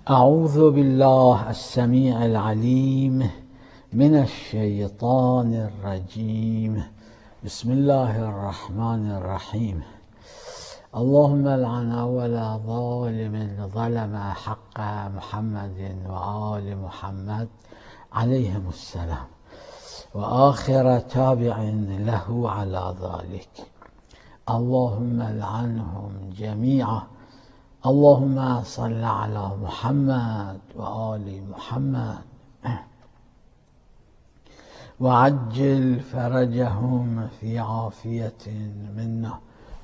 أعوذ بالله السميع العليم من الشيطان الرجيم. بسم الله الرحمن الرحيم. اللهم لعن أول ظالم ظلم حق محمد وآل محمد عليهم السلام، وآخر تابع له على ذلك. اللهم لعنهم جميعا. اللهم صل على محمد وآل محمد وعجل فرجهم في عافية منا،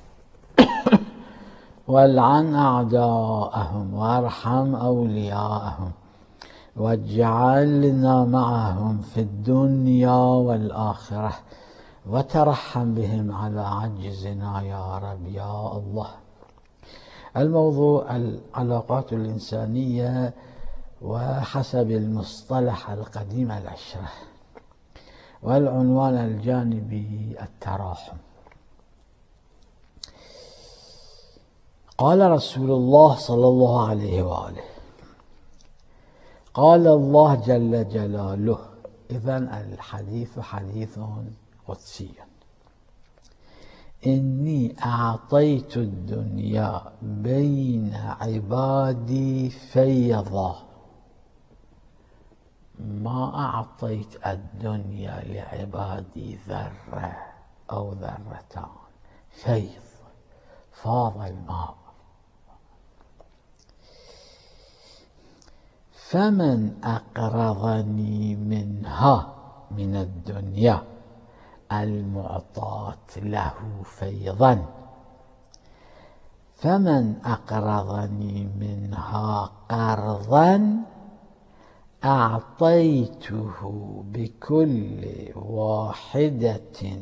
والعن أعداءهم وارحم أولياءهم، واجعلنا معهم في الدنيا والآخرة، وترحم بهم على عجزنا يا رب يا الله. الموضوع العلاقات الإنسانية وحسب المصطلح القديم العشرة، والعنوان الجانبي التراحم. قال رسول الله صلى الله عليه وآله: قال الله جل جلاله. إذن الحديث حديث قدسي: إني أعطيت الدنيا بين عبادي فيضا، ما أعطيت الدنيا لعبادي ذرة أو ذرتان. فيض، فاض الماء. فمن أقرضني منها، من الدنيا المعطاة له فيضا، فمن أقرضني منها قرضا أعطيته بكل واحدة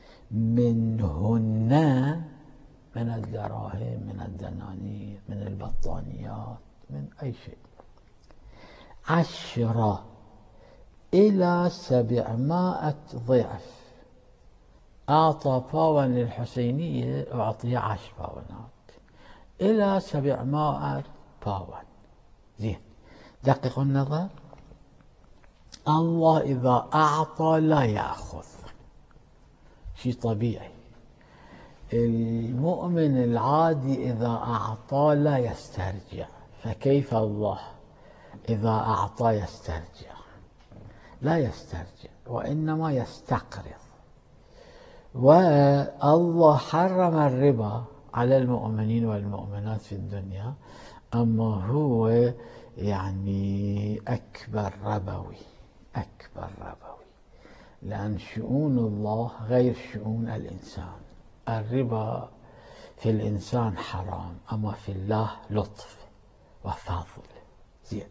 منهن، من الدراهم، من الدنانير، من البطانيات، من أي شيء، 10 إلى 700 ضعف. أعطى باون للحسينية، أعطيه 10 باونات إلى 700 باون. زين، دققوا النظر. الله إذا أعطى لا يأخذ، شيء طبيعي. المؤمن العادي إذا أعطى لا يسترجع، فكيف الله إذا أعطى يسترجع؟ لا يسترجع، وإنما يستقرض. والله حرم الربا على المؤمنين والمؤمنات في الدنيا، أما هو يعني أكبر ربوي، أكبر ربوي، لأن شؤون الله غير شؤون الإنسان. الربا في الإنسان حرام، أما في الله لطف وفضل. زين.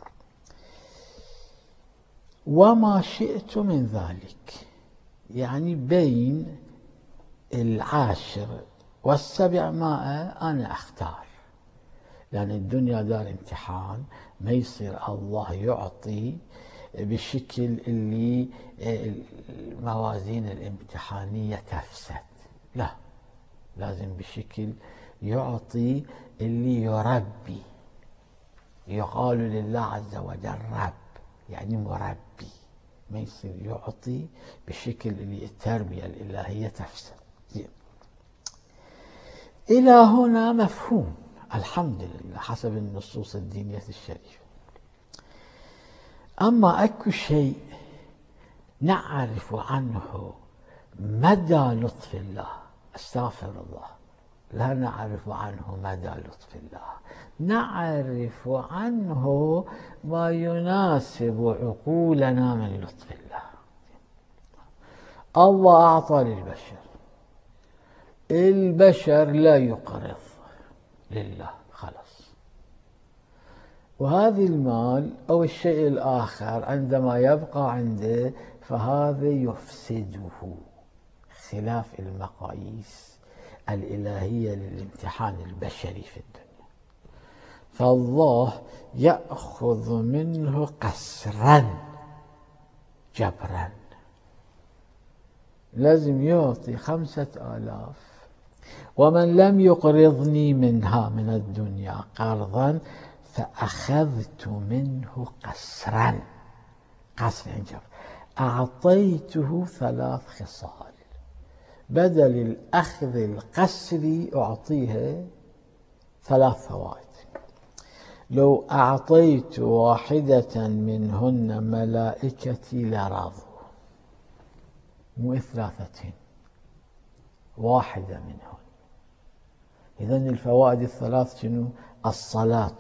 وما شئت من ذلك، يعني بين 10 و700 أنا أختار، لأن الدنيا دار امتحان. ما يصير الله يعطي بالشكل اللي الموازين الامتحانية تفسد، لا، لازم بشكل يعطي اللي يربي. يقال لله عز وجل رب، يعني مربي. ما يصير يعطي بشكل اللي التربية الإلهية تفسد. إلى هنا مفهوم الحمد لله حسب النصوص الدينية الشريفة. أما أكو شيء نعرف عنه مدى لطف الله، استغفر الله، لا نعرف عنه مدى لطف الله، نعرف عنه ما يناسب عقولنا من لطف الله. الله أعطى للبشر، البشر لا يقرض لله، خلاص. وهذه المال أو الشيء الآخر عندما يبقى عنده فهذا يفسده، خلاف المقاييس الإلهية للامتحان البشري في الدنيا. فالله يأخذ منه قسرا جبرا، لازم يعطي 5000. ومن لم يقرضني منها، من الدنيا، قرضا فأخذت منه قسرا، قسر عنجر، أعطيته 3 خصال، بدل الأخذ القسري أعطيها 3 فوائد. لو أعطيت واحدة منهن ملائكتي لرضوا، مو 3، واحدة منهن. إذن الفوائد ال3 شنو؟ الصلاة،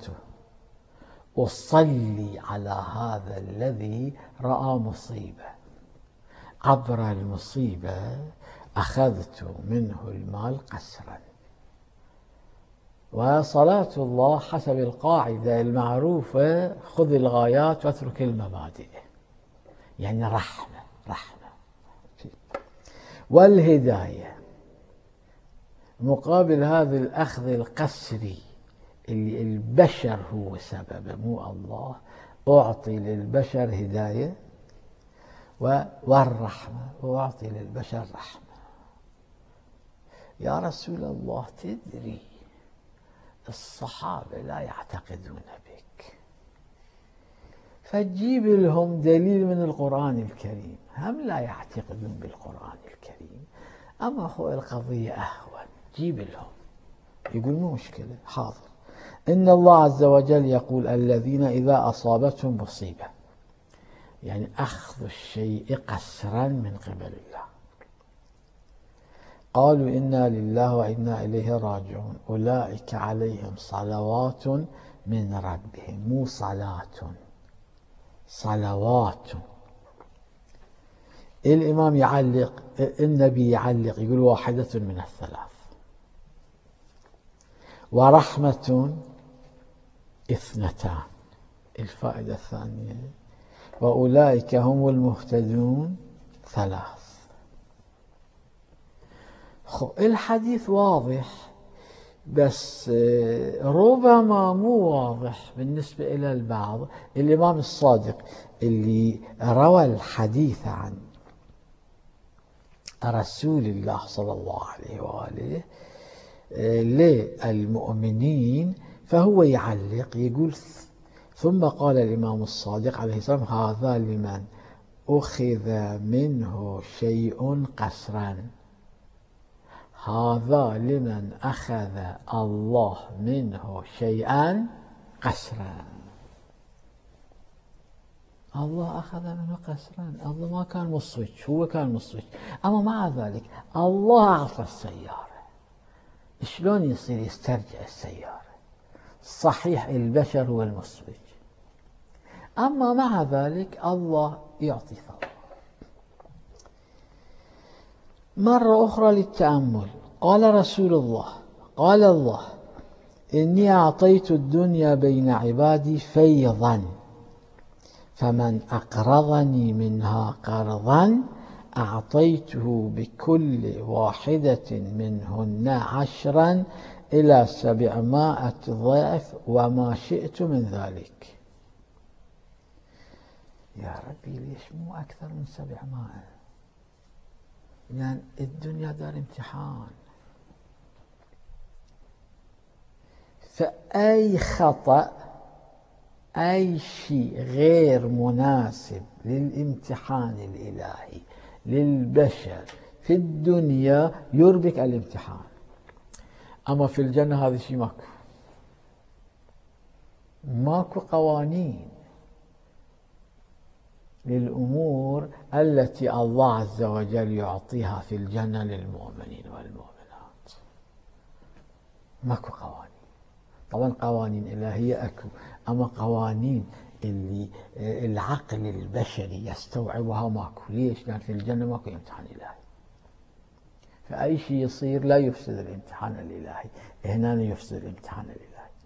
أصلي على هذا الذي رأى مصيبة، عبر المصيبة أخذت منه المال قسرا. وصلاة الله حسب القاعدة المعروفة خذ الغايات واترك المبادئ، يعني رحمة. والهداية مقابل هذا الأخذ القسري اللي البشر هو سببه مو الله، أعطي للبشر هداية والرحمة، وأعطي للبشر رحمة. يا رسول الله تدري الصحابة لا يعتقدون بك، فتجيب لهم دليل من القرآن الكريم، هم لا يعتقدون بالقرآن الكريم، أما هو القضية أهون، جيب لهم. يقول مو مشكلة، حاضر. إن الله عز وجل يقول الذين إذا أصابتهم مصيبة، يعني أخذ الشيء قسرا من قبل الله، قالوا إنا لله وإنا إليه راجعون أولئك عليهم صلوات من ربهم، مو صلاة، صلوات. الإمام يعلق، النبي يعلق يقول واحدة من 3، ورحمة 2. الفائدة الثانية وأولئك هم المهتدون 3. الحديث واضح، بس ربما مو واضح بالنسبة إلى البعض. الإمام الصادق اللي روى الحديث عن رسول الله صلى الله عليه وآله للمؤمنين، فهو يعلق يقول ثم قال الإمام الصادق عليه السلام هذا لمن أخذ منه شيء قسرا، هذا لمن أخذ الله منه شيئا قسرا. الله أخذ منه قسرا، الله ما كان مصوج، هو كان مصوج، أما مع ذلك الله أعطى السيارة. شلون يصير يسترجع السيارة؟ صحيح البشر هو المصوج، أما مع ذلك الله يعطي ثواب. مرة أخرى للتأمل، قال رسول الله، قال الله إني أعطيت الدنيا بين عبادي فيضا، فمن أقرضني منها قرضا أعطيته بكل واحدة منهن 10 إلى 700 ضعف وما شئت من ذلك. يا ربي ليش مو أكثر من 700؟ لأن الدنيا دار امتحان، فأي خطأ، أي شيء غير مناسب للامتحان الإلهي للبشر في الدنيا يربك الامتحان. أما في الجنة هذا الشيء ماكو قوانين للأمور التي الله عز وجل يعطيها في الجنة للمؤمنين والمؤمنات، ماكو قوانين. طبعا قوانين إلهية أكو، أما قوانين اللي العقل البشري يستوعبها ماكو. ليش؟ لأن في الجنة ماكو امتحان إلهي، فأي شيء يصير لا يفسد الامتحان الإلهي، هنا يفسد الامتحان الإلهي.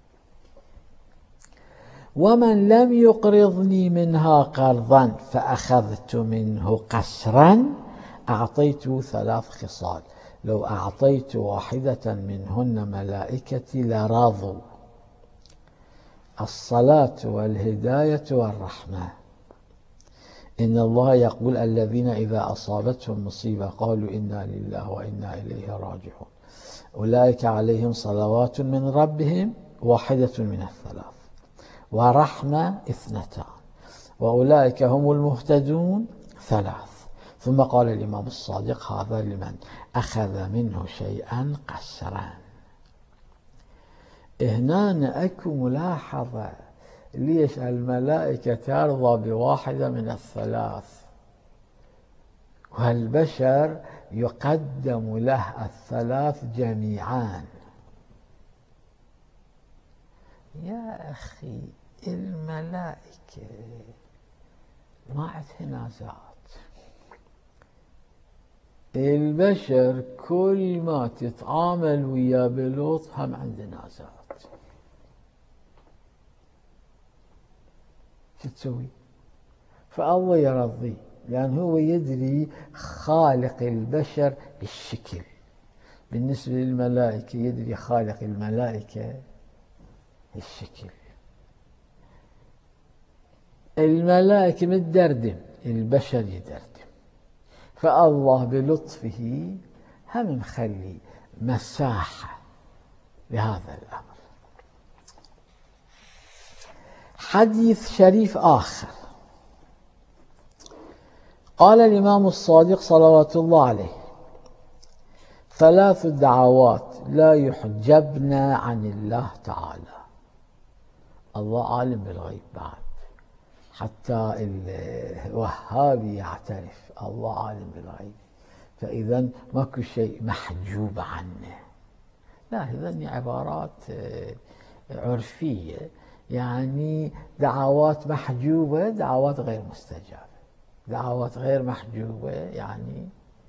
ومن لم يقرضني منها قرضا فأخذت منه قسرا أعطيته 3 خصال، لو أعطيت واحدة منهن ملائكتي لرضوا، الصلاة والهداية والرحمة. إن الله يقول الذين إذا أصابتهم مصيبة قالوا إنا لله وإنا إليه راجعون أولئك عليهم صلوات من ربهم، واحدة من 3. ورحمة 2، وأولئك هم المهتدون 3. ثم قال الإمام الصادق: هذا لمن أخذ منه شيئا قسرا. هنا أكو ملاحظة، ليش الملائكة ترضى بواحدة من الثلاث والبشر يقدم له الثلاث جميعا؟ يا أخي الملائكة ما عندها نازعات، البشر كل ما تتعامل ويا بلوط هم عنده نازعات. شو تسوي؟ فالله يرضي، لأن هو يدري خالق البشر الشكل. بالنسبة للملائكة يدري خالق الملائكة الشكل. الملائكة متدردم، البشر يدردم. فالله بلطفه هم مخلي مساحة لهذا الأمر. حديث شريف آخر، قال الإمام الصادق صلوات الله عليه: 3 دعوات لا يحجبن عن الله تعالى. الله عالم بالغيب بعد، حتى الوهابي يعترف الله عالم بالغيب، فإذا ماكو شيء محجوب عنه. لا، هذني عبارات عرفية، يعني دعوات محجوبة، دعوات غير مستجابة. دعوات غير محجوبة يعني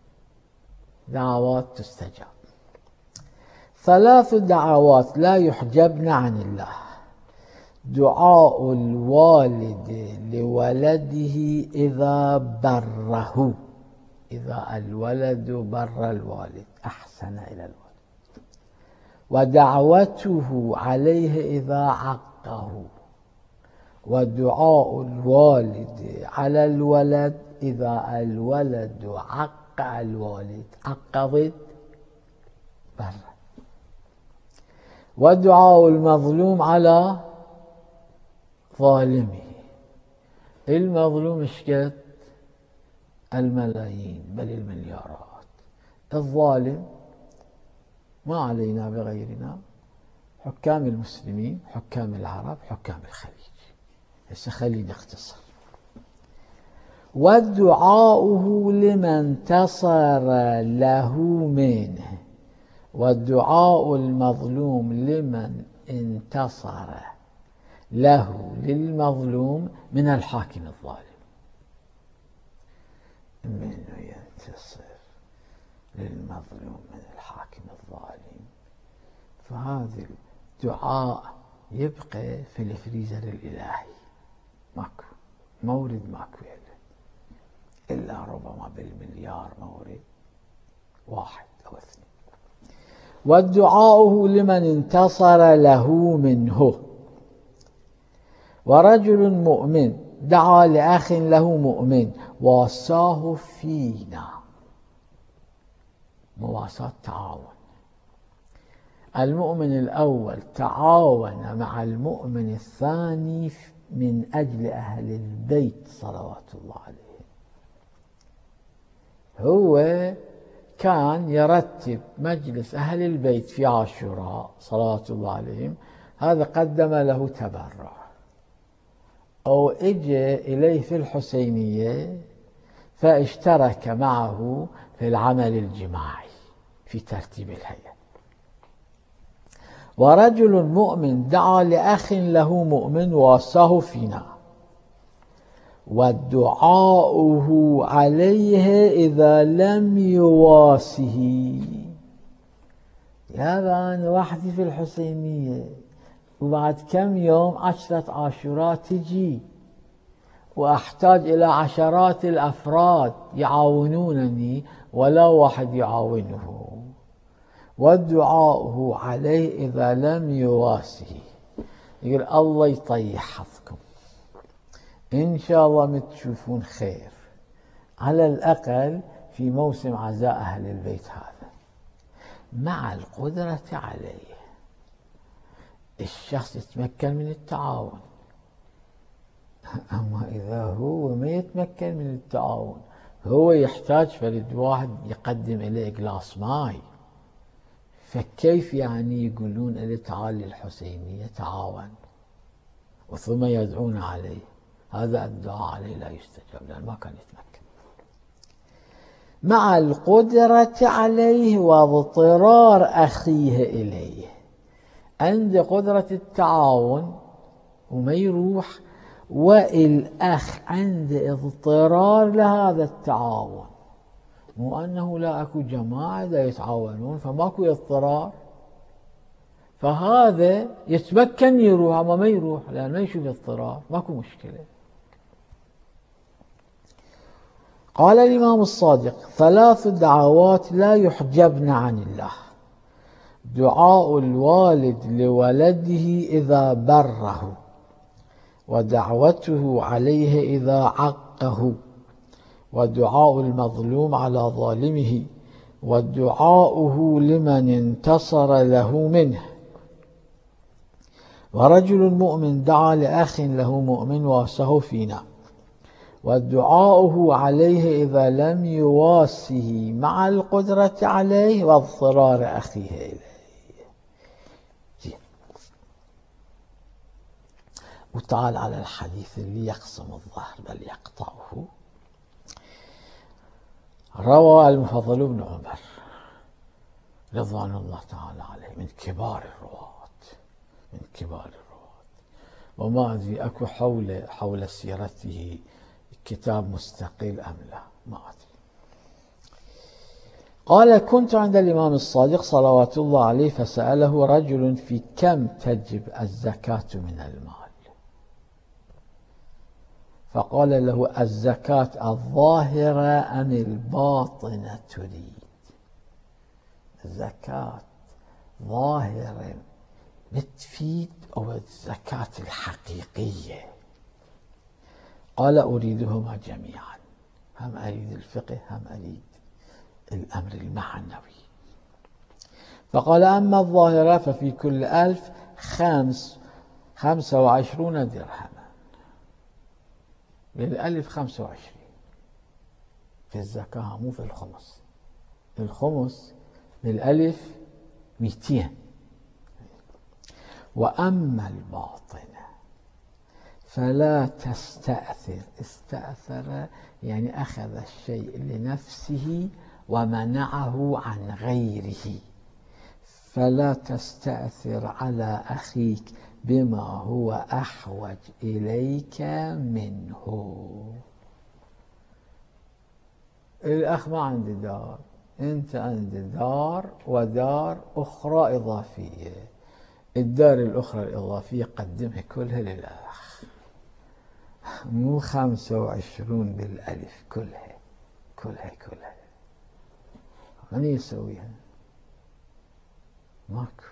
دعوات تستجاب. 3 دعوات لا يحجبن عن الله: دعاء الوالد لولده إذا بره، إذا الولد بر الوالد، أحسن إلى الولد، ودعوته عليه إذا عقه، ودعاء الوالد على الولد إذا الولد عق الوالد، عقضت بره، ودعاء المظلوم على ظالمه. المظلوم اشكت الملايين بل المليارات، الظالم ما علينا بغيرنا، حكام المسلمين، حكام العرب، حكام الخليج. هسه خلينا نختصر. ودعاؤه لمن انتصر له منه، والدعاء المظلوم لمن انتصر له للمظلوم من الحاكم الظالم. منه ينتصر للمظلوم من الحاكم الظالم. فهذا الدعاء يبقى في الفريزر الإلهي، ماكو مورد، ماكو إلا ربما بالمليار مورد 1 أو 2. والدعاؤه لمن انتصر له منه: ورجل مؤمن دعا لأخ له مؤمن واساه فينا. مواساة، تعاون. المؤمن الأول تعاون مع المؤمن الثاني من أجل أهل البيت صلوات الله عليه. هو كان يرتب مجلس أهل البيت في عاشوراء صلوات الله عليهم، هذا قدم له تبرع، أو اجى إليه في الحسينية فاشترك معه في العمل الجماعي في ترتيب الهيئة. ورجل مؤمن دعا لأخ له مؤمن واساه فينا، ودعاؤه عليه إذا لم يواسه. يابا وحدي في الحسينية وبعد كم يوم 10 عاشوراء تجي وأحتاج إلى عشرات الأفراد يعاونونني ولا واحد يعاونه، ودعاؤه عليه إذا لم يواسه. يقول الله يطيح حظكم، إن شاء الله متشوفون خير، على الأقل في موسم عزاء أهل البيت هذا، مع القدرة عليه الشخص يتمكن من التعاون أما إذا هو ما يتمكن من التعاون، هو يحتاج فرد واحد يقدم إليه جلاس ماي، فكيف يعني يقولون له تعال للحسينية تعاون وثم يدعون عليه؟ هذا الدعاء عليه لا يستجاب لأنه ما كان يتمكن. مع القدرة عليه واضطرار أخيه إليه، عند قدرة التعاون وما يروح، والأخ عند اضطرار لهذا التعاون، مو أنه لا أكو جماعة لا يتعاونون فماكو اضطرار، فهذا يتمكن يروح أما ما يروح لأن ما يشوف اضطرار، ماكو مشكلة. قال الإمام الصادق: 3 دعوات لا يحجبن عن الله: دعاء الوالد لولده إذا بره، ودعوته عليه إذا عقه، ودعاء المظلوم على ظالمه، ودعاؤه لمن انتصر له منه. ورجل مؤمن دعا لأخ له مؤمن واسه فينا، ودعاؤه عليه إذا لم يواسه مع القدرة عليه واضطرار أخيه إليه. وتعال على الحديث اللي يقسم الظهر بل يقطعه. روى المفضل بن عمر رضوان الله تعالى عليه من كبار الرواة، وما أدري أكو حول سيرته كتاب مستقل أم لا، ما أدري. قال: كنت عند الإمام الصادق صلوات الله عليه فسأله رجل: في كم تجب الزكاة من المال؟ فقال له: الزكاة الظاهرة أم الباطنة تريد؟ الزكاة ظاهرة بتفيد أو الزكاة الحقيقية؟ قال: أريدهما جميعا، هم أريد الفقه هم أريد الأمر المعنوي. فقال: أما الظاهرة ففي كل 1000 25 درهما. للألف 25 في الزكاة مو في الخمس. الخمس للألف 200. وأما الباطنة فلا تستأثر. استأثر يعني أخذ الشيء لنفسه ومنعه عن غيره، فلا تستأثر على أخيك بما هو أحوج إليك منه. الأخ ما عنده دار، أنت عندك دار ودار أخرى إضافية، الدار الأخرى الإضافية قدمها كلها للأخ، مو 25 بالألف كلها. من يسويها؟ ماكو.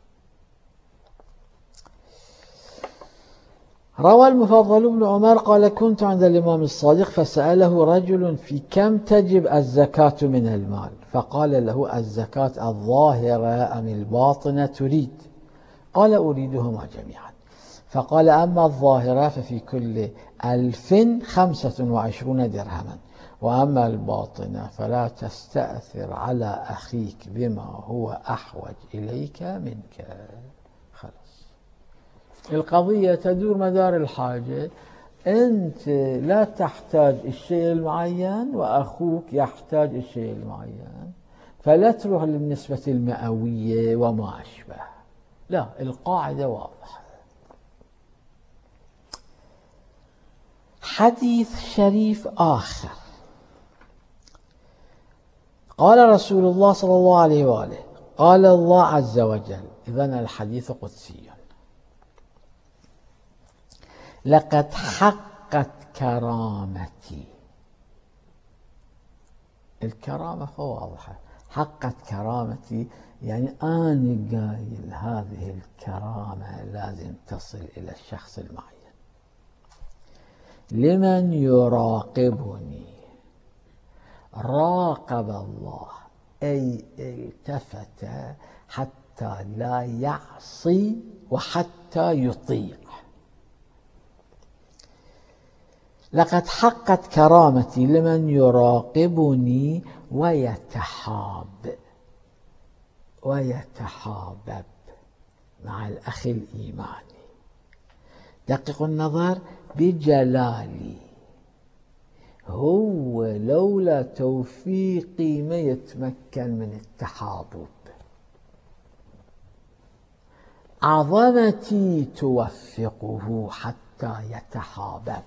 روى المفضل بن عمر قال: كنت عند الإمام الصادق فسأله رجل: في كم تجب الزكاة من المال؟ فقال له: الزكاة الظاهرة أم الباطنة تريد؟ قال: أريدهما جميعا. فقال: أما الظاهرة ففي كل 1000 25 درهما، وأما الباطنة فلا تستأثر على أخيك بما هو أحوج إليك منك. خلاص، القضية تدور مدار الحاجة، أنت لا تحتاج الشيء المعين وأخوك يحتاج الشيء المعين، فلا تروح للنسبة المئوية وما أشبه، لا، القاعدة واضحة. حديث شريف آخر: قال رسول الله صلى الله عليه وآله: قال الله عز وجل، إذن الحديث قدسي: لقد حقت كرامتي. الكرامة واضحة، حقت كرامتي يعني أنا قايل هذه الكرامة لازم تصل إلى الشخص المعين. لمن يراقبني. راقب الله أي التفت حتى لا يعصي وحتى يطيع. لقد حقت كرامتي لمن يراقبني ويتحابب مع الأخ الإيماني. دققوا النظر بجلالي، هو لولا توفيقي ما يتمكن من التحابب، عظمتي توفقه حتى يتحابب.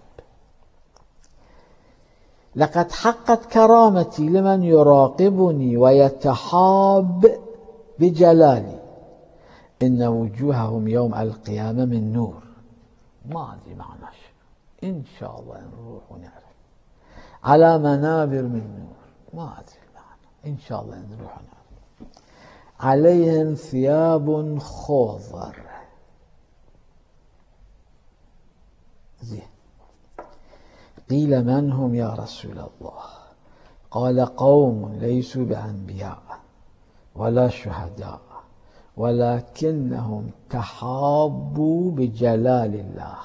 لقد حقت كرامتي لمن يراقبني ويتحاب بجلالي، إن وجوههم يوم القيامة من نور. ما أدري معنى شو، إن شاء الله نروح ونعرف. على منابر من نور، ما أدري المعنى، إن شاء الله نروح ونعرف. عليهم ثياب خضر. زين. قيل من هم يا رسول الله؟ قال قوم ليسوا بأنبياء ولا شهداء ولكنهم تحابوا بجلال الله.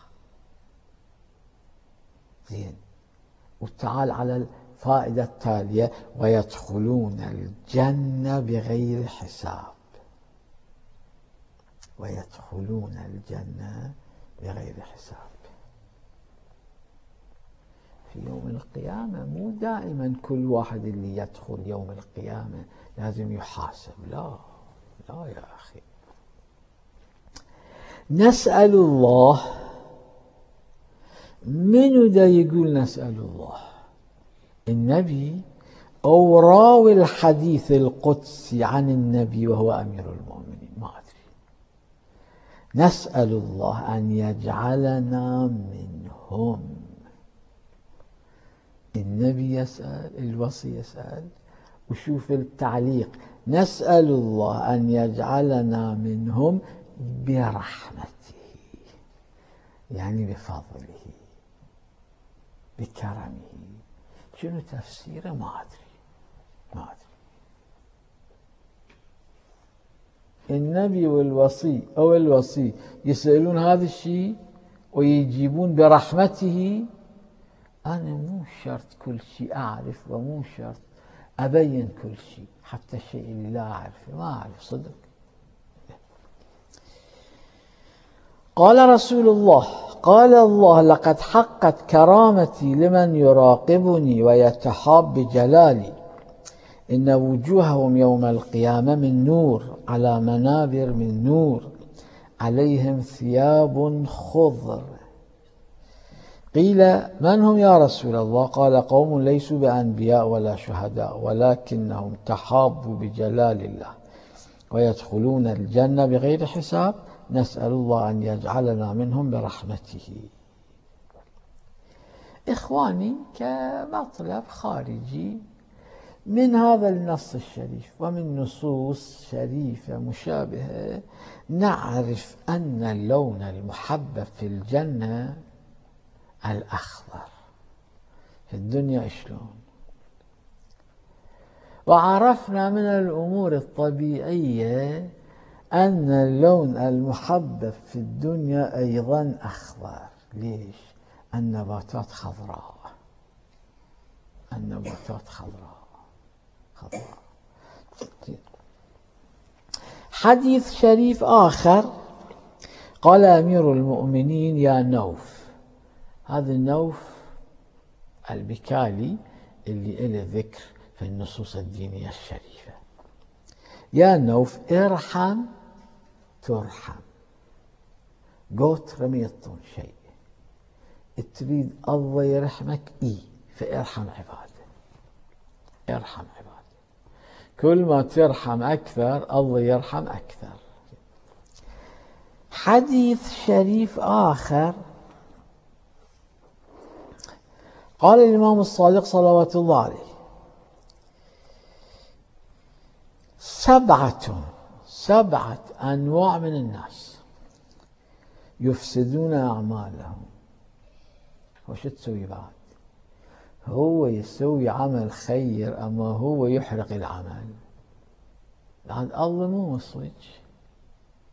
زين. وتعال على الفائدة التالية: ويدخلون الجنة بغير حساب. ويدخلون الجنة بغير حساب. في يوم القيامة مو دائما كل واحد اللي يدخل يوم القيامة لازم يحاسب، لا يا أخي. نسأل الله. من دا يقول نسأل الله؟ النبي أو راوي الحديث القدسي عن النبي وهو أمير المؤمنين؟ ما أدري. نسأل الله أن يجعلنا منهم. النبي يسأل، الوصي يسأل، وشوف التعليق: نسأل الله أن يجعلنا منهم برحمته، يعني بفضله بكرمه. شنو تفسيره؟ ما أدري. النبي والوصي أو الوصي يسألون هذا الشيء ويجيبون برحمته. أنا مو شرط كل شيء أعرف، ومو شرط أبين كل شيء، حتى الشيء اللي لا أعرفه ما أعرف صدق. قال رسول الله: قال الله: لقد حقت كرامتي لمن يراقبني ويتحاب بجلالي، إن وجوههم يوم القيامة من نور على منابر من نور، عليهم ثياب خضر. قيل من هم يا رسول الله؟ قال قوم ليسوا بأنبياء ولا شهداء ولكنهم تحابوا بجلال الله، ويدخلون الجنة بغير حساب. نسأل الله أن يجعلنا منهم برحمته. إخواني، كمطلب خارجي من هذا النص الشريف ومن نصوص شريفة مشابهة نعرف أن اللون المحبب في الجنة الأخضر. في الدنيا شلون؟ وعرفنا من الأمور الطبيعية أن اللون المحبب في الدنيا أيضا أخضر. ليش؟ النباتات خضراء. حديث شريف آخر: قال أمير المؤمنين يا نوف. هذا النوف البكالي اللي له ذكر في النصوص الدينية الشريفة. يا نوف ارحم ترحم. قوت رمي الطون شيء، تريد الله يرحمك فارحم عباده. ارحم عباده، كل ما ترحم أكثر الله يرحم أكثر. حديث شريف آخر: قال الإمام الصادق صلوات الله عليه: سبعة أنواع من الناس يفسدون أعمالهم. وش تسوي بعد؟ هو يسوي عمل خير أما هو يحرق العمل. بعد الله مو مصوج،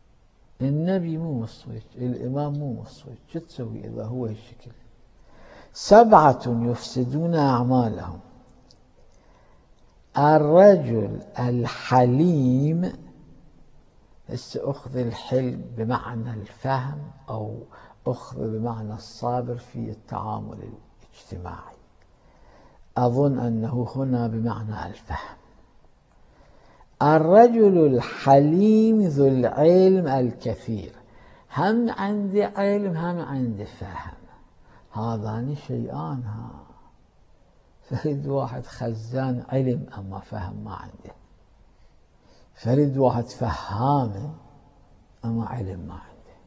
النبي مو مصوج، الإمام مو مصوج. شو تسوي إذا هو هالشكل؟ 7 يفسدون أعمالهم: الرجل الحليم، أخذ الحلم بمعنى الفهم أو أخذ بمعنى الصابر في التعامل الاجتماعي، أظن أنه هنا بمعنى الفهم. الرجل الحليم ذو العلم الكثير، هم عندي علم هم عندي فهم، هذان شيئان. فريد واحد خزان علم أما فهم ما عنده، فريد واحد فهام أما علم ما عنده.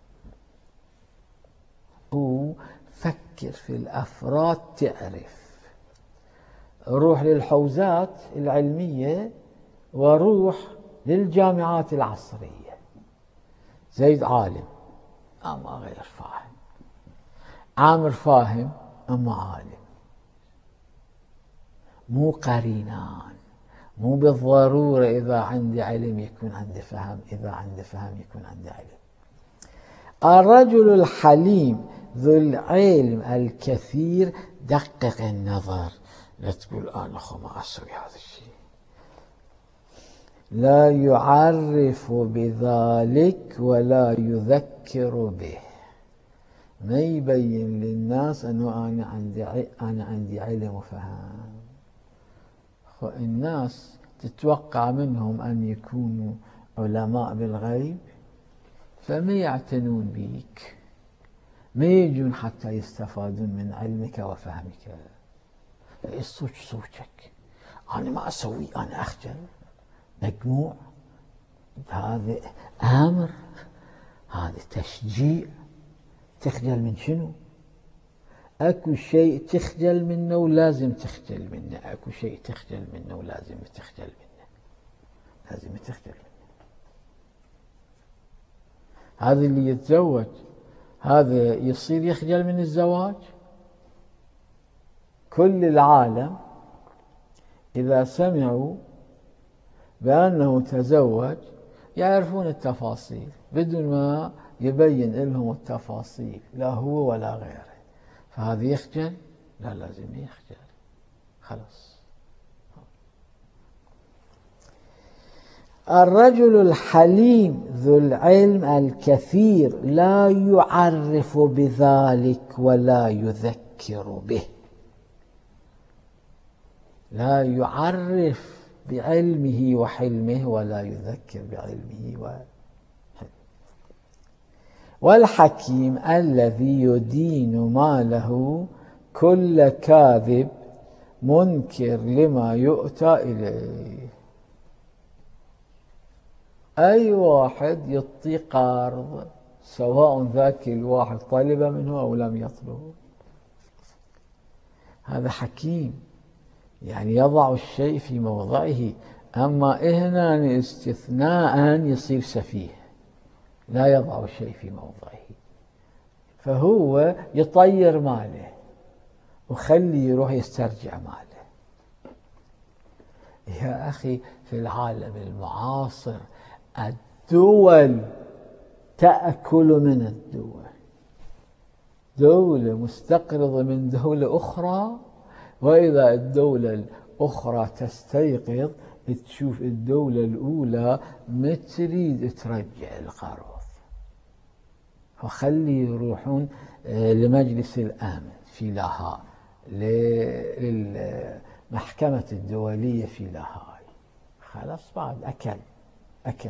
وفكر في الأفراد تعرف، روح للحوزات العلمية وروح للجامعات العصرية. زيد عالم أما غير فاهم، عامر فاهم أما عالم، مو قرينان، مو بالضرورة إذا عندي علم يكون عندي فهم، إذا عندي فهم يكون عندي علم. الرجل الحليم ذو العلم الكثير، دقق النظر، لا تقول أنا ما أسوي هذا الشيء. لا يعرف بذلك ولا يذكر به، ما يبين للناس أنه أنا عندي علم وفهم. الناس تتوقع منهم أن يكونوا علماء بالغيب، فما يعتنون بيك، ما يجون حتى يستفادون من علمك وفهمك. صوتك أنا ما أسوي، أنا أخجل، مجموع، هذا أمر، هذا تشجيع. تخجل من شنو؟ أكو شيء تخجل منه ولازم تخجل منه، أكو شيء تخجل منه ولازم تخجل منه، لازم تخجل منه. هذا اللي يتزوج هذا يصير يخجل من الزواج؟ كل العالم إذا سمعوا بأنه تزوج يعرفون التفاصيل بدون ما يبين لهم التفاصيل، لا هو ولا غيره. فهذا يخجل؟ لا، لازم يخجل، خلاص. الرجل الحليم ذو العلم الكثير، لا يعرف بذلك ولا يذكر به. لا يعرف بعلمه وحلمه ولا يذكر بعلمه وحلمه. والحكيم الذي يدين ماله كل كاذب منكر لما يؤتى إليه. أي واحد يعطي قرض، سواء ذاك الواحد طلب منه أو لم يطلب، هذا حكيم، يعني يضع الشيء في موضعه. أما هنا استثناء يصير سفيه، لا يضع الشيء في موضعه، فهو يطير ماله وخلي يروح يسترجع ماله. يا أخي في العالم المعاصر الدول تأكل من الدول، دولة مستقرضة من دولة أخرى، وإذا الدولة الأخرى تستيقظ تشوف الدولة الأولى ما تريد ترجع القرض، فخلي يروحون لمجلس الأمن في لاهاي، للمحكمة الدولية في لاهاي، خلاص بعد أكل.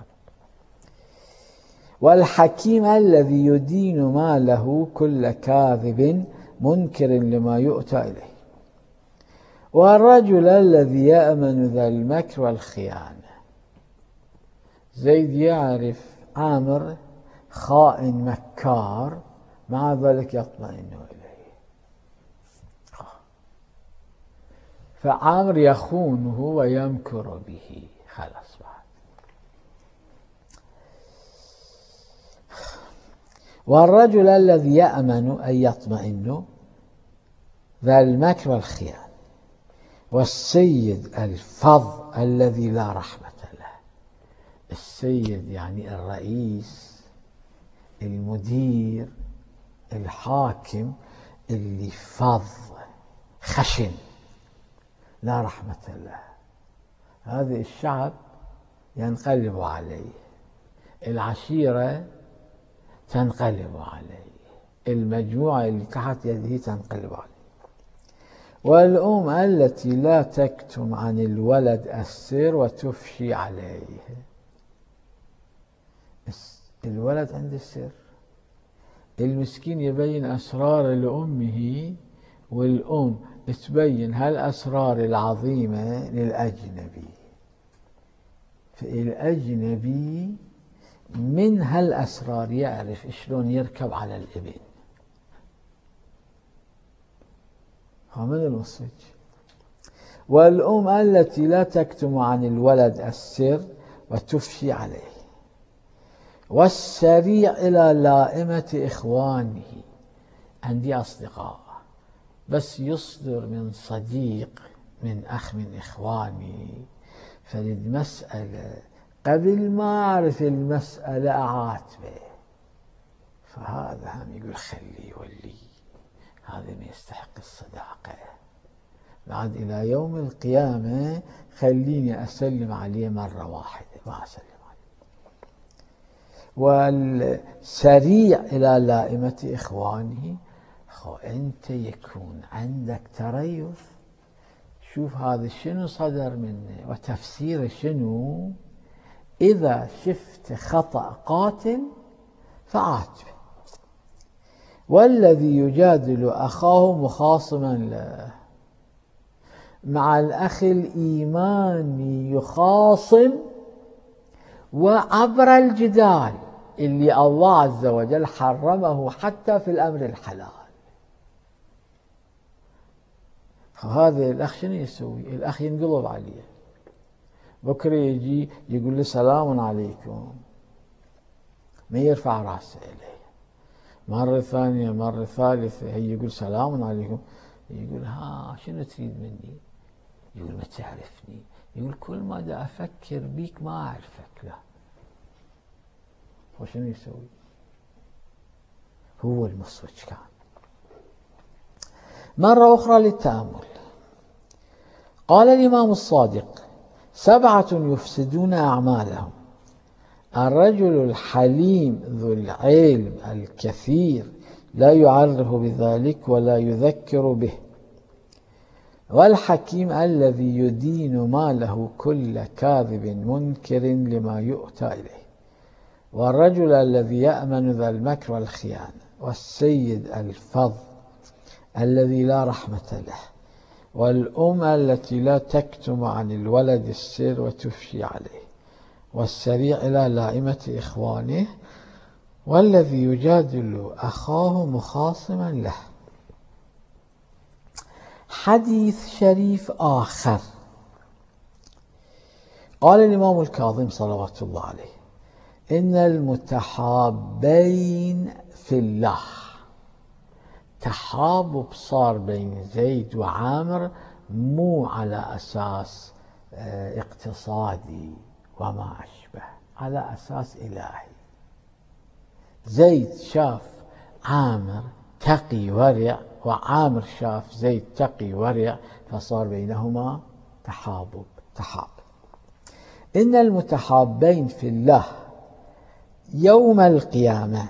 والحكيم الذي يدين ماله كل كاذب منكر لما يؤتى إليه. والرجل الذي يأمن ذا المكر والخيانة. زيد يعرف عامر خائن مكار، مع ذلك يطمئن إليه، فعامر يخونه ويمكر به، خلاص بعد. والرجل الذي يأمن أن يطمئن ذا المكر والخيانة. والسيد الفظ الذي لا رحمة له. السيد يعني الرئيس، المدير، الحاكم اللي فظ خشن لا رحمة له، هذا الشعب ينقلب عليه، العشيرة تنقلب عليه، المجموعة اللي تحت يده تنقلب عليه. والأم التي لا تكتم عن الولد السر وتفشي عليه. الولد عنده السر، المسكين يبين أسرار لأمه، والأم تبين هالأسرار العظيمة للأجنبي، فالأجنبي من هالأسرار يعرف شلون يركب على الابن. من المصج. والأم التي لا تكتم عن الولد السر وتفشي عليه. والسريع إلى لائمة إخوانه. عندي أصدقاء بس يصدر من صديق من أخ من إخواني فالمسألة قبل ما أعرف المسألة أعاتبه، فهذا هم يقول خلي يولي، هذا ما يستحق الصداقة، بعد إلى يوم القيامة خليني أسلم عليه مرة واحدة ما أسلم عليه. والسريع إلى لائمة إخوانه. أنت يكون عندك تريث، شوف هذا شنو صدر منه وتفسيره شنو. إذا شفت خطأ قاتل فعاتبه. والذي يجادل أخاه مخاصما له. مع الأخ الإيماني يخاصم وعبر الجدال اللي الله عز وجل حرمه حتى في الأمر الحلال. هذا الأخ شنو يسوي؟ الأخ ينقلب عليه، بكرة يجي يقول له سلام عليكم، ما يرفع راسه إليه. مرة ثانية مرة ثالثة هي يقول سلام عليكم، يقول ها شنو تريد مني؟ يقول ما تعرفني، يقول كل ما دا أفكر بيك ما أعرفك. لا، وشنو يسوي؟ هو المصوج كان. مرة أخرى للتأمل. قال الإمام الصادق: 7 يفسدون أعمالهم: الرجل الحليم ذو العلم الكثير لا يعرف بذلك ولا يذكر به، والحكيم الذي يدين ماله كل كاذب منكر لما يؤتى إليه، والرجل الذي يأمن ذا المكر والخيانة، والسيد الفظ الذي لا رحمة له، والأم التي لا تكتم عن الولد السر وتفشي عليه، والسريع إلى لائمة إخوانه، والذي يجادل أخاه مخاصما له. حديث شريف آخر. قال الإمام الكاظم صلوات الله عليه: إن المتحابين في الله. تحابب صار بين زيد وعامر مو على أساس اقتصادي وما أشبه، على أساس إلهي. زيد شاف عامر تقي ورع، وعامر شاف زيد تقي ورع، فصار بينهما تحابب. إن المتحابين في الله يوم القيامة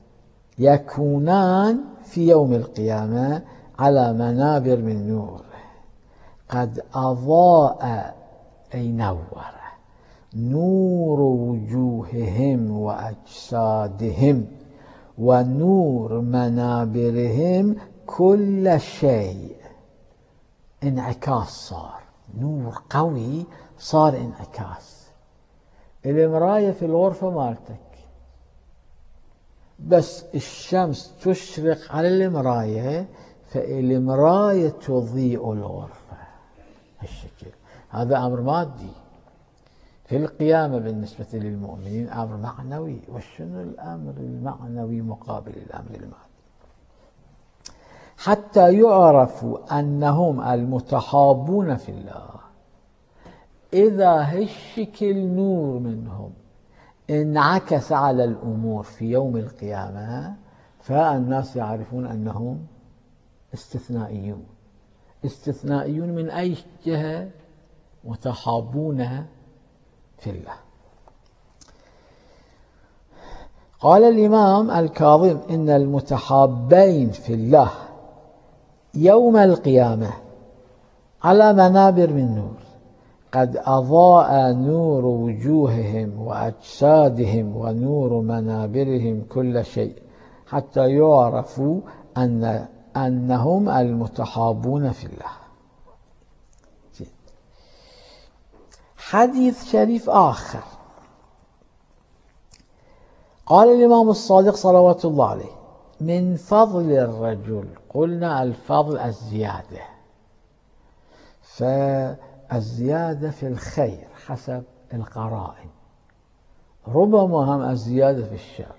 يكونان في يوم القيامة على منابر من نور، قد أضاء أي نور نور وجوههم وأجسادهم ونور منابرهم كل شيء. انعكاس صار، نور قوي صار انعكاس. المراية في الغرفة مالتك، بس الشمس تشرق على المراية فالمراية تضيء الغرفة. هالشكل هذا أمر مادي. في القيامة بالنسبة للمؤمنين أمر معنوي. وشنو الأمر المعنوي مقابل الأمر المادي؟ حتى يعرفوا أنهم المتحابون في الله. إذا هالشكل نور منهم انعكس على الأمور في يوم القيامة، فالناس يعرفون أنهم استثنائيون. استثنائيون من أي جهة؟ متحابون في الله. قال الإمام الكاظم: إن المتحابين في الله يوم القيامة على منابر من نور قد أضاء نور وجوههم وأجسادهم ونور منابرهم كل شيء حتى يعرفوا أنهم المتحابون في الله. حديث شريف آخر قال الإمام الصادق صلوات الله عليه: من فضل الرجل، قلنا الفضل الزيادة، فالزيادة في الخير حسب القرائن، ربما هم الزيادة في الشر.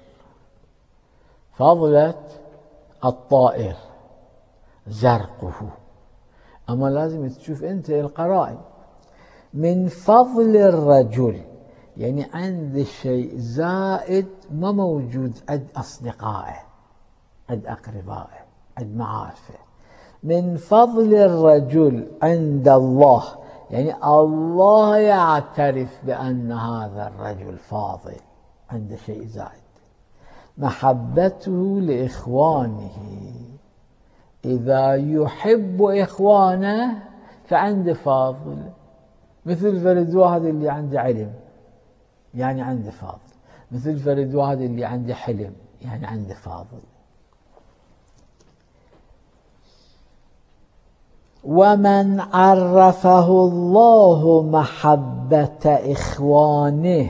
فضلة الطائر زرقه، أما لازم تشوف أنت القرائن. من فضل الرجل يعني عند شيء زائد ما موجود عند أصدقائه، عند أقربائه، عند معارفه. من فضل الرجل عند الله يعني الله يعترف بأن هذا الرجل فاضل، عند شيء زائد. محبته لإخوانه، إذا يحب إخوانه فعنده فاضل، مثل فرد واحد اللي عنده علم يعني عنده فاضل، مثل فرد واحد اللي عنده حلم يعني عنده فاضل. ومن عرفه الله محبة إخوانه،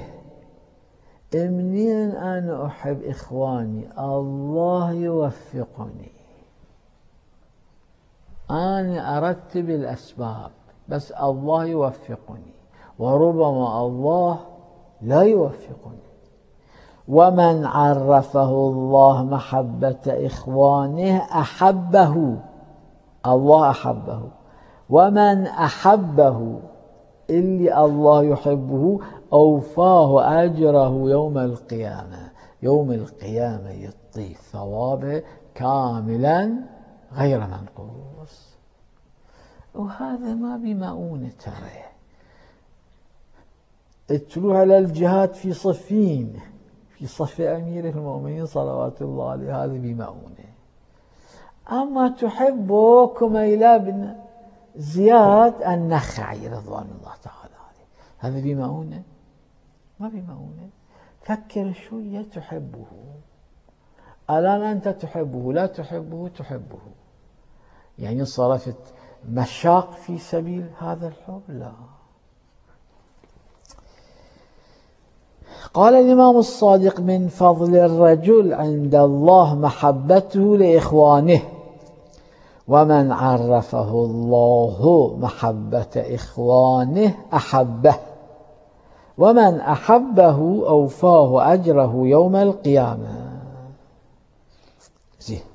منين أنا أحب إخواني؟ الله يوفقني، أنا أرتب الأسباب بس الله يوفقني، وربما الله لا يوفقني. ومن عرفه الله محبة إخوانه أحبه، الله أحبه. ومن أحبه اللي الله يحبه أوفاه أجره يوم القيامة، يوم القيامة يعطيه ثوابه كاملا غير منقوص. وهذا ما بمؤونة ترى. اتلوها على الجهاد في صفين، في صف أمير المؤمنين صلوات الله عليه، هذا بمؤونة. أما تحبه كميلة بن زياد النخعي رضوان الله تعالى عليه، هذا بمؤونة؟ ما بمؤونة. فكر شوية تحبه، الآن أنت تحبه، لا تحبه تحبه، يعني صرفت مشاق في سبيل هذا الحب؟ لا. قال الإمام الصادق: من فضل الرجل عند الله محبته لإخوانه، ومن عرفه الله محبة إخوانه أحبه، ومن أحبه أوفاه أجره يوم القيامة. زين.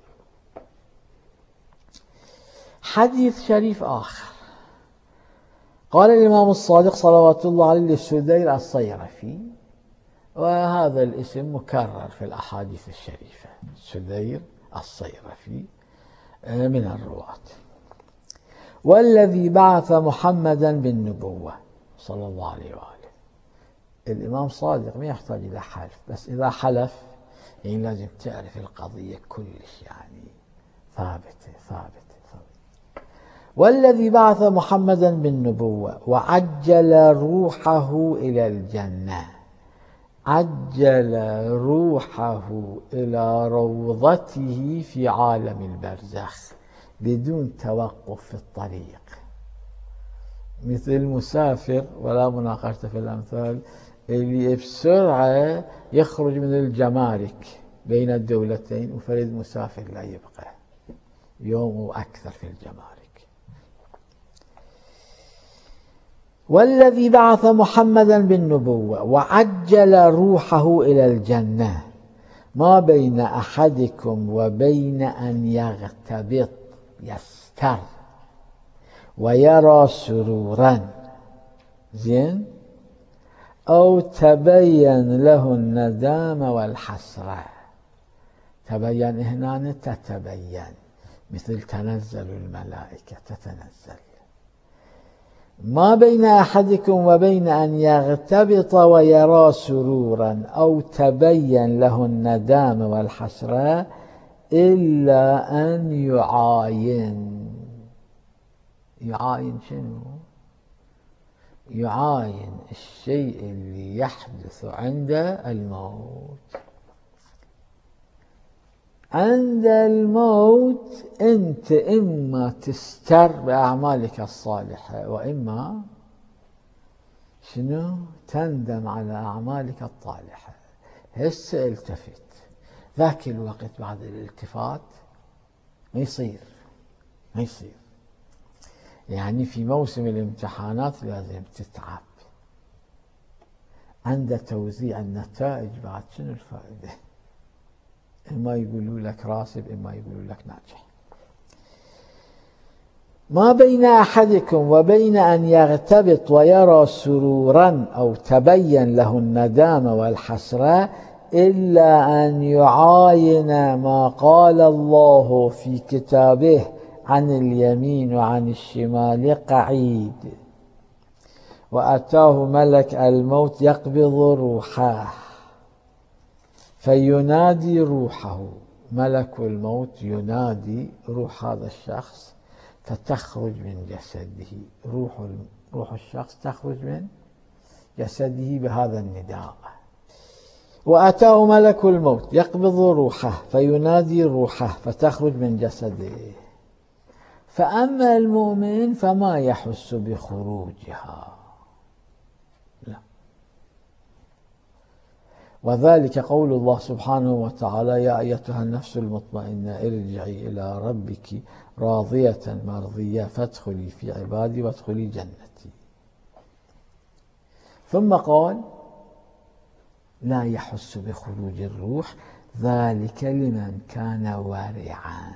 حديث شريف آخر قال الإمام الصادق صلوات الله عليه للسدير الصيرفي، وهذا الاسم مكرر في الأحاديث الشريفة، السدير الصيرفي من الرواة: والذي بعث محمدا بالنبوة صلى الله عليه وآله. الإمام صادق ما يحتاج إلى حلف، بس إذا حلف يعني لازم تعرف القضية كلش، يعني ثابتة. والذي بعث محمدا بالنبوة وعجل روحه إلى الجنة، عجل روحه إلى روضته في عالم البرزخ بدون توقف في الطريق، مثل المسافر ولا مناقشة في الأمثال اللي بسرعة يخرج من الجمارك بين الدولتين، وفرد مسافر لا يبقى يوم وأكثر في الجمارك. والذي بعث محمدا بالنبوة وعجل روحه إلى الجنة، ما بين أحدكم وبين أن يغتبط يستر ويرى سرورا زين أو تبين له الندامة والحسرة. تبين هنا تتبين، مثل تنزل الملائكة تتنزل. ما بين أحدكم وبين أن يغتبط ويرى سرورا أو تبين له الندامة والحسرة إلا أن يعاين. يعاين شنو؟ يعاين الشيء اللي يحدث عند الموت. عند الموت أنت إما تستر بأعمالك الصالحة وإما شنو؟ تندم على أعمالك الطالحة. هسه التفت، ذاك الوقت بعد الالتفات ما يصير. يعني في موسم الامتحانات لازم تتعب. عند توزيع النتائج بعد شنو الفائدة؟ إما يقولوا لك راسب إما يقولوا لك ناجح. ما بين أحدكم وبين أن يغتبط ويرى سرورا أو تبين له الندامة والحسرة إلا أن يعاين ما قال الله في كتابه عن اليمين وعن الشمال قعيد، وأتاه ملك الموت يقبض روحه فينادي روحه. ملك الموت ينادي روح هذا الشخص فتخرج من جسده. روح الشخص تخرج من جسده بهذا النداء. وأتاه ملك الموت يقبض روحه فينادي روحه فتخرج من جسده. فأما المؤمن فما يحس بخروجها. لا. وذلك قول الله سبحانه وتعالى: يا أيتها النفس المطمئنة ارجعي إلى ربك راضية مرضية فادخلي في عبادي وادخلي جنتي. ثم قال: لا يحس بخروج الروح ذلك لمن كان ورعا.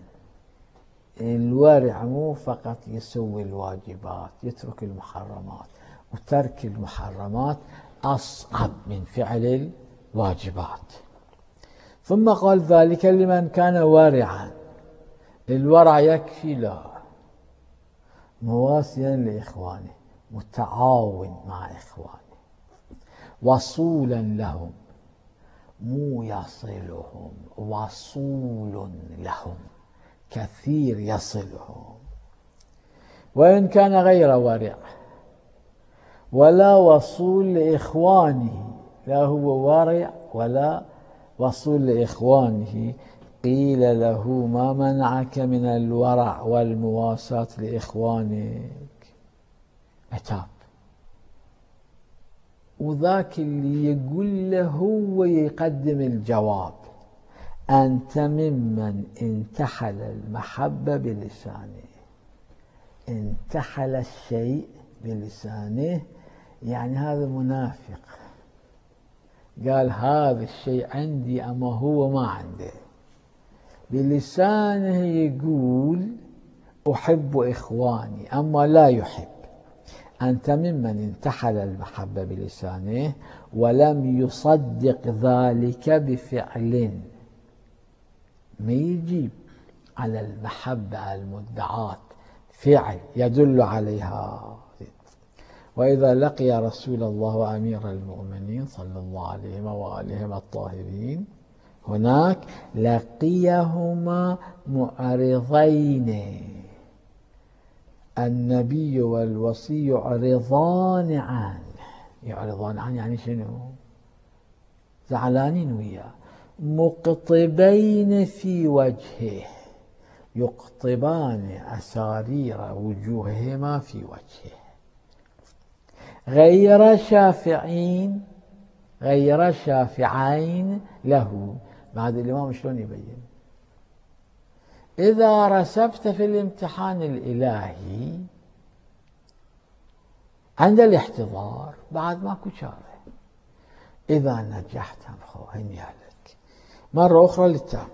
الورع مو فقط يسوي الواجبات، يترك المحرمات، وترك المحرمات أصعب من فعل الواجبات. ثم قال: ذلك لمن كان ورعا. الورع يكفي؟ لا، مواسيا لإخوانه، متعاون مع إخوانه، وصولا لهم، مو يصلهم، وصول لهم، كثير يصلهم. وإن كان غير ورع ولا وصول لإخوانه، لا هو ورع ولا وصول لإخوانه، قيل له: ما منعك من الورع والمواساة لإخوانك؟ عتاب. وذاك اللي يقول له هو يقدم الجواب: أنت ممن انتحل المحبة بلسانه. انتحل الشيء بلسانه يعني هذا منافق. قال هذا الشيء عندي أما هو ما عنده. بلسانه يقول أحب إخواني أما لا يحب. أنت ممن انتحل المحبة بلسانه ولم يصدق ذلك بفعل. ما يجيب على المحبة المدعاة فعل يدل عليها. وإذا لقي رسول الله وأمير المؤمنين صلى الله عليه وآله الطاهرين هناك لقيهما معرضين، النبي والوصي يعرضان عنه. يعرضان عنه يعني شنو؟ زعلانين وياه. مقطبين في وجهه، يقطبان أسارير وجوههما في وجهه. غير شافعين، غير شافعين له. بعد الإمام شلون يبين؟ إذا رسبت في الامتحان الإلهي عند الاحتضار بعد ماكو شارع، إذا نجحت هنيئا لك. مرة أخرى للتأمل.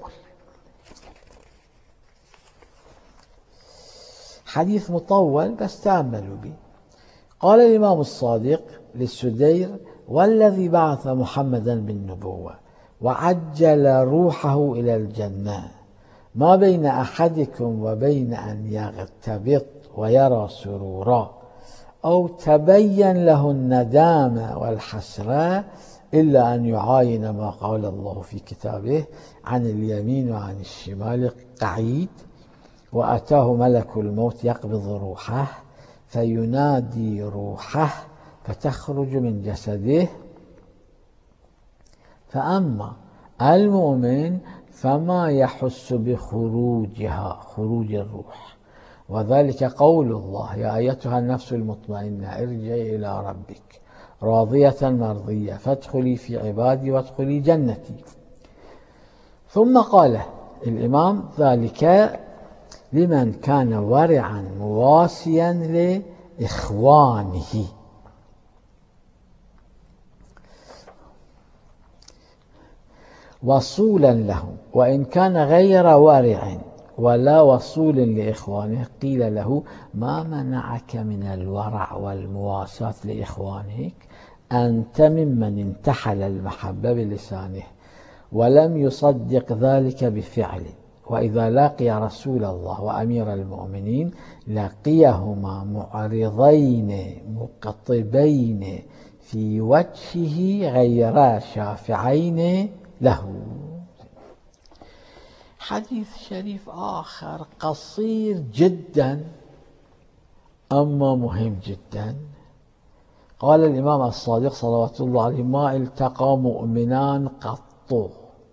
حديث مطول بس تأملوا به. قال الإمام الصادق للسدير: والذي بعث محمدا بالنبوة وعجل روحه إلى الجنة ما بين أحدكم وبين أن يغتبط ويرى سرورا أو تبين له الندامة والحسرة إلا أن يعاين ما قال الله في كتابه عن اليمين وعن الشمال قعيد، وأتاه ملك الموت يقبض روحه فينادي روحه فتخرج من جسده. فأما المؤمن فما يحس بخروجها، خروج الروح، وذلك قول الله: يا أيتها النفس المطمئنة ارجعي إلى ربك راضية مرضية فادخلي في عبادي وادخلي جنتي. ثم قال الإمام: ذلك لمن كان ورعا مواسيا لإخوانه. وصولا لهم، وإن كان غير ورع ولا وصول لإخوانه قيل له: ما منعك من الورع والمواساة لإخوانك؟ أنت ممن انتحل المحبة بلسانه ولم يصدق ذلك بفعل، وإذا لقي رسول الله وأمير المؤمنين لقيهما معرضين مقطبين في وجهه غير شافعين له. حديث شريف آخر قصير جدا أما مهم جدا. قال الإمام الصادق صلوات الله عليه: ما التقى مؤمنان قط.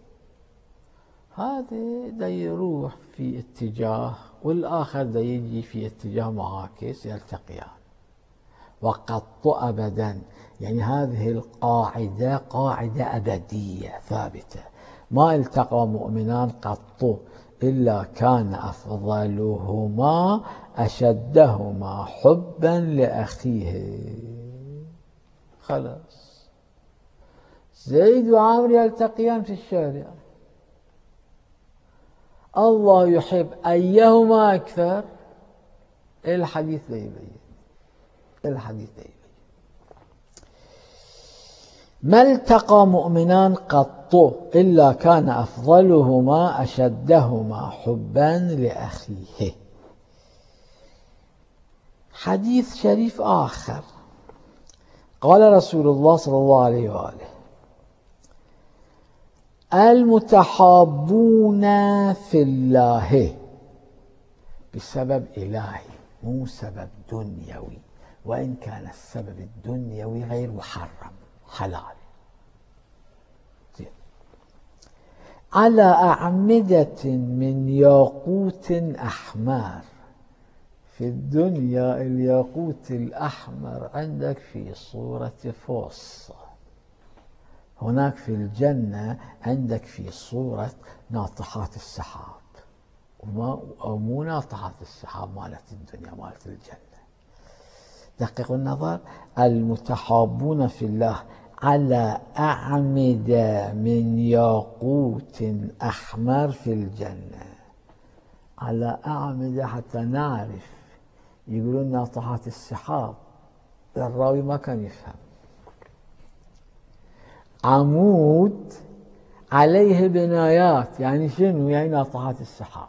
هذا دا يروح في اتجاه والآخر دا يجي في اتجاه معاكس، يلتقيان. وقط أبدا، يعني هذه القاعدة قاعدة أبدية ثابتة. ما التقى مؤمنان قط إلا كان أفضلهما أشدهما حبا لأخيه. خلاص، زيد وعمر يلتقيان في الشارع، الله يحب أيهما أكثر؟ الحديث لا يبين، الحديث لا يبين. ما التقى مؤمنان قط إلا كان أفضلهما أشدهما حبا لأخيه. حديث شريف آخر قال رسول الله صلى الله عليه وآله: المتحابون في الله، بسبب إلهي مو سبب دنيوي، وإن كان السبب الدنيوي غير محرم، حلال، على أعمدة من ياقوت أحمر. في الدنيا الياقوت الأحمر عندك في صورة فص، هناك في الجنة عندك في صورة ناطحات السحاب، ومو ناطحات السحاب مالت الدنيا، مالت الجنة. دققوا النظر: المتحابون في الله على أعمدة من ياقوت أحمر في الجنة. على أعمدة حتى نعرف، يقولون ناطحات السحاب، الراوي ما كان يفهم. عمود عليه بنايات، يعني شنو؟ يعني ناطحات السحاب.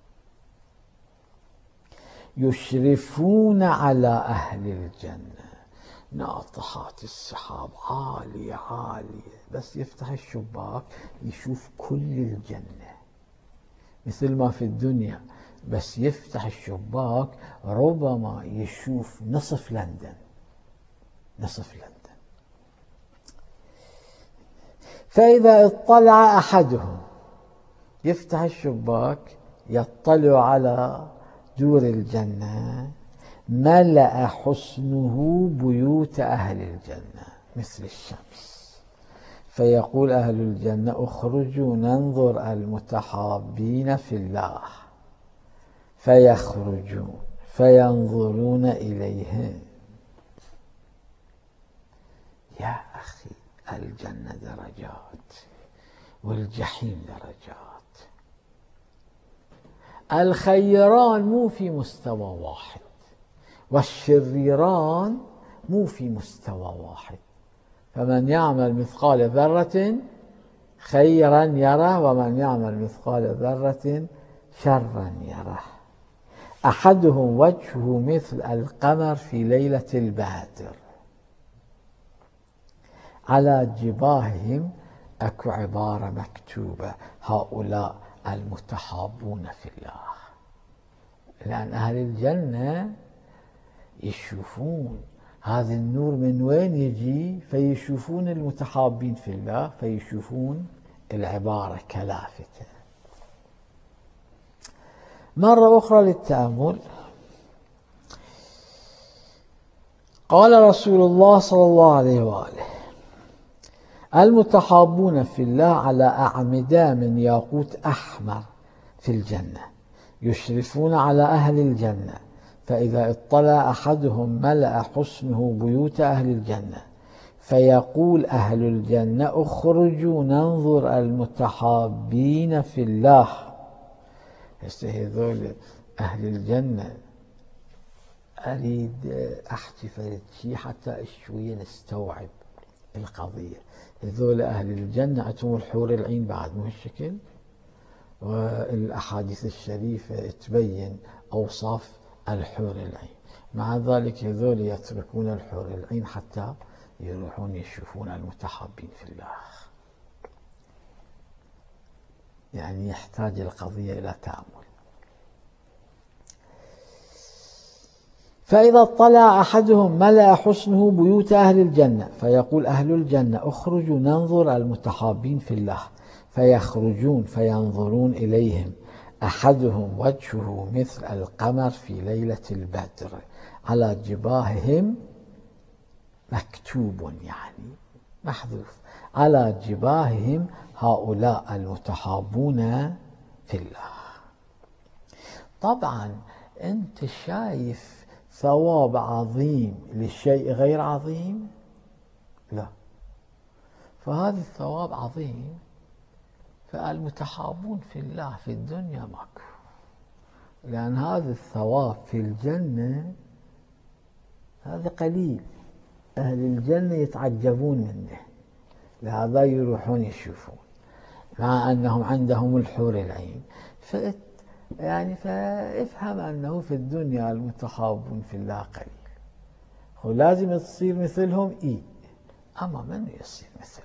يشرفون على أهل الجنة، ناطحات السحاب عالية عالية، بس يفتح الشباك يشوف كل الجنة، مثل ما في الدنيا بس يفتح الشباك ربما يشوف نصف لندن، نصف لندن. فإذا اطلع أحدهم، يفتح الشباك يطلع على دور الجنة، ملأ حسنه بيوت أهل الجنة مثل الشمس، فيقول أهل الجنة: اخرجوا ننظر المتحابين في الله، فيخرجون فينظرون إليهم. يا أخي، الجنة درجات والجحيم درجات. الخيران مو في مستوى واحد، والشريران مو في مستوى واحد. فمن يعمل مثقال ذرة خيرا يره، ومن يعمل مثقال ذرة شرا يره، أحدهم وجهه مثل القمر في ليلة البدر، على جباههم أكو عبارة مكتوبة: هؤلاء المتحابون في الله. لأن أهل الجنة يشوفون هذا النور من وين يجي، فيشوفون المتحابين في الله، فيشوفون العبارة كلافتة. مرة أخرى للتأمل، قال رسول الله صلى الله عليه وآله: المتحابون في الله على أعمدة من ياقوت أحمر في الجنة، يشرفون على أهل الجنة، فإذا اطلع أحدهم ملأ حسنه بيوت أهل الجنة، فيقول أهل الجنة: اخرجوا ننظر المتحابين في الله. هذول أهل الجنة، أريد أحكي فرد شيء حتى شوية نستوعب القضية. هذول أهل الجنة عندهم الحور العين بعد، مو هالشكل؟ والأحاديث الشريفة تبين أوصاف الحور العين. مع ذلك هذول يتركون الحور العين حتى يروحون يشوفون المتحابين في الله. يعني يحتاج القضية إلى تأمل. فإذا اطلع أحدهم ملأ حسنه بيوت أهل الجنة، فيقول أهل الجنة: اخرجوا ننظر المتحابين في الله، فيخرجون فينظرون إليهم، أحدهم وجهه مثل القمر في ليلة البدر، على جباههم مكتوب، يعني محذوف، على جباههم هؤلاء المتحابون في الله. طبعا أنت شايف ثواب عظيم للشيء غير عظيم؟ لا. فهذا الثواب عظيم، فالمتحابون في الله في الدنيا ماكو، لأن هذا الثواب في الجنة هذا قليل، أهل الجنة يتعجبون منه، لهذا يروحون يشوفون، مع أنهم عندهم الحور العين. فافهم أنه في الدنيا المتحابون في الله قليل، ولازم تصير مثلهم، أما من يصير مثلهم؟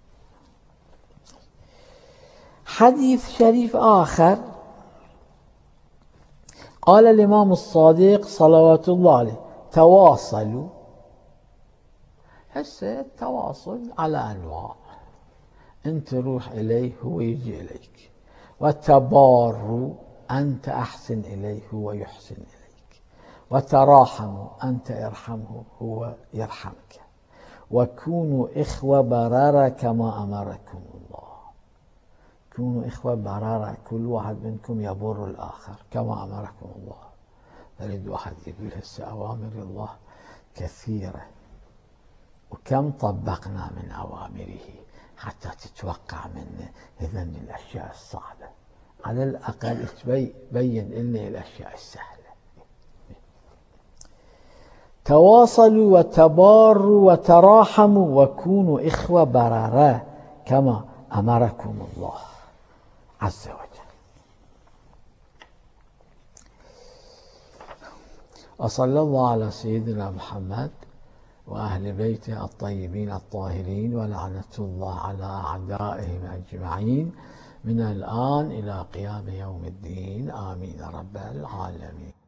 حديث شريف آخر، قال الإمام الصادق صلوات الله عليه: تواصلوا. هسه التواصل على أنواع، أنت روح إليه هو يجي إليك، وتباروا، أنت أحسن إليه هو يحسن إليك، وتراحموا، أنت ارحمه هو يرحمك، وكونوا إخوة برارة كما أمركم الله. كونوا إخوة برارة، كل واحد منكم يبر الآخر كما أمركم الله. يريد واحد يقول هسه أوامر الله كثيرة، وكم طبقنا من أوامره حتى تتوقع منه إذن الأشياء الصعبة، على الأقل تبين لنا الأشياء السهلة. تواصلوا وتباروا وتراحموا وكونوا إخوة برارة كما أمركم الله عز وجل. وصلى الله على سيدنا محمد وأهل بيته الطيبين الطاهرين، ولعنة الله على أعدائهم أجمعين من الآن إلى قيام يوم الدين، آمين رب العالمين.